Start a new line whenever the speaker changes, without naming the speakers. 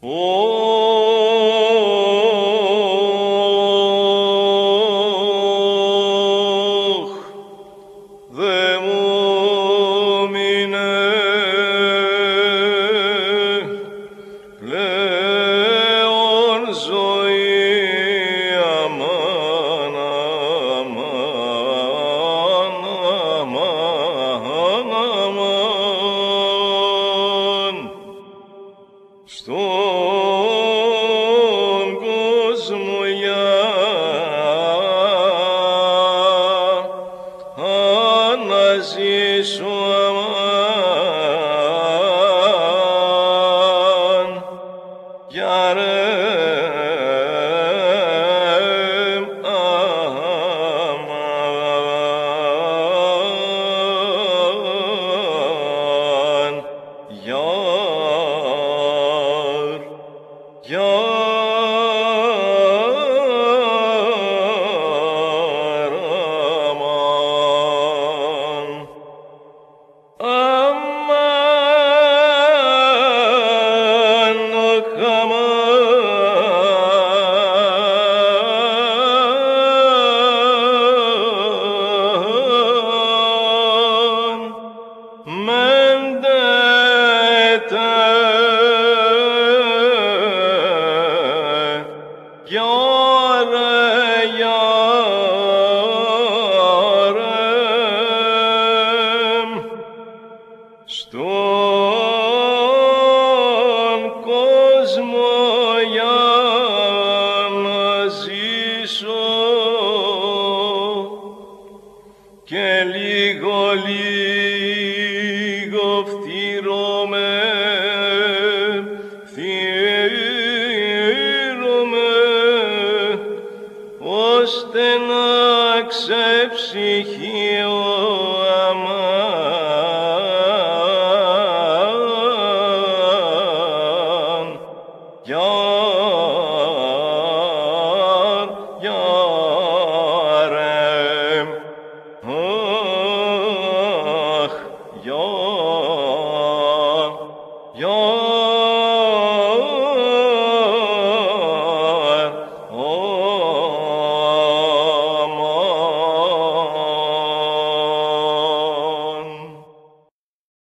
Ωχ, δε μου μείνε πλέον ζωή, αμάν, αμάν, αμάν, αμάν. Στον κόσμο για αναζήσω, αμάν, για ρεμ, αμάν, στον κόσμο για να ζήσω και λίγο λίγο φτύρωμαι, ώστε να ξεψυχήσω